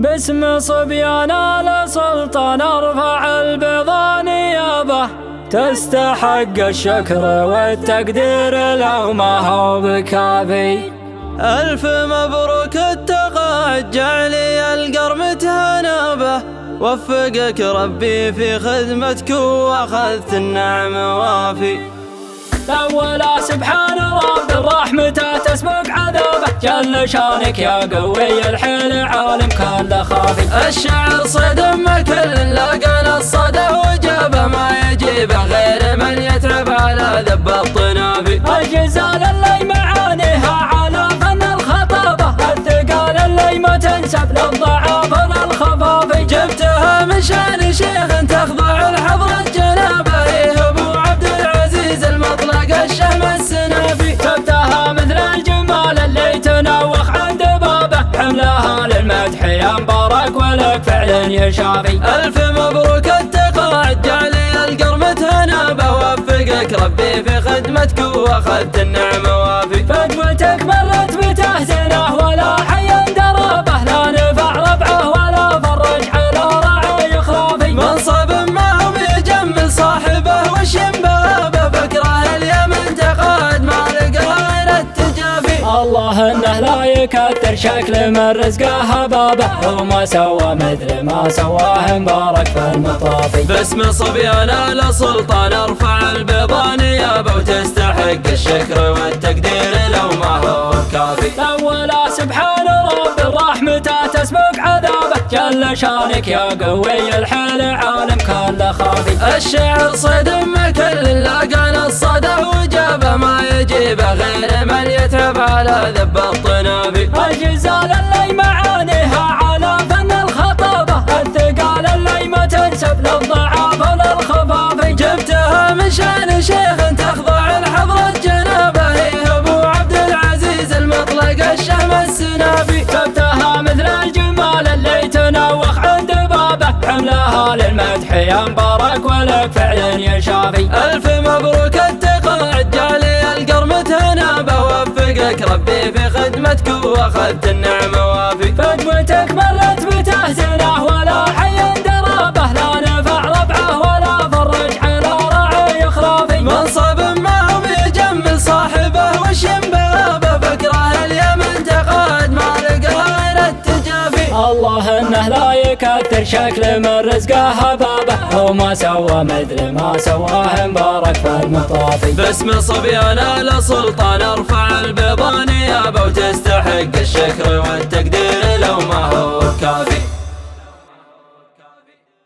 باسم صبيان آل سلطان ارفع البيضا نيابه، تستحق الشكر والتقدير لو ما هو بكافي. ألف مبروك التقاعد جعلي القرم تهنابه، وفقك ربي في خدمتك واخذت النعم وافي. الأولى سبحان رب رحمته تسبق عذابه، جل شانك يا قوي الحيل عالم كان خافي. الشعر صدم كل لقى الصدى وجابه، ما يجيبه غير من يتعب على ذب الطنافي. الجزال اللي معانيها على فن الخطابة، الثقال اللي ما تنسب للضعاف للخفافي. جبتها من شان شيخ تخضع لحضرة جنابه، ابو عبد العزيز المطلق الشهم السنافي. جبتها مثل الجمال اللي تنوخ عند بابه، حملها للمدح يا مبارك ولك فعل يشافي. ألف مبروك التقاعد جعلي القرم تهنابه، وفقك ربي في خدمتك واخذت النعم وافي. فدوتك مرت بتهزنه ولا حي درابه، لا نفع ربعه ولا فرج على رعي خلافي. منصب ما هو بيجمل صاحبه وش بابه، فكره اليمن تقاعد ما لقى غير التجافي. الله انه لا يكثر شكل من رزقه بابه، وما سوى مثل ما سواه مبارك في المطافي. باسم صبيان آل سلطان ارفع البيضا نيابه، وتستحق الشكر والتقدير لو ما هو كافي. الأولى سبحان رب رحمته تسبق عذابه، جل شانك يا قوي الحيل عالم كان خافي. الشعر صدم كل لقى الصدى وجابه، ما يجيبه غير من يتعب على ذب الطنافي. الجزال اللي معانيها على فن الخطابة، الثقال اللي ما تنسب للضعاف للخفافي. جبتها من شان شيخ تخضع لحضرة جنابه، ابو عبد العزيز المطلق الشهم السنافي. جبتها مثل الجمال اللي تنوخ عند بابه، حملها للمدح يا مبارك ولك فعل يشافي. ألف مبروك التقاعد جعلي القرم تهنابه، وفقك ربي في خدمتك واخذت النعم وافي. فدوتك مرت بتهزنه ولا حي درابه، لا نفع ربعه ولا فرج على رعي خلافي. منصب ما هو بيجمل صاحبه وش بابه، فكره اليمن تقاعد ما لقى غير التجافي. الله انه لا يكثر شكل من رزقه بابه، وما سوى مثل ما سواه مبارك في المطافي. باسم صبيان آل سلطان ارفع البيضا نيابه، وتستحق الشكر والتقدير لو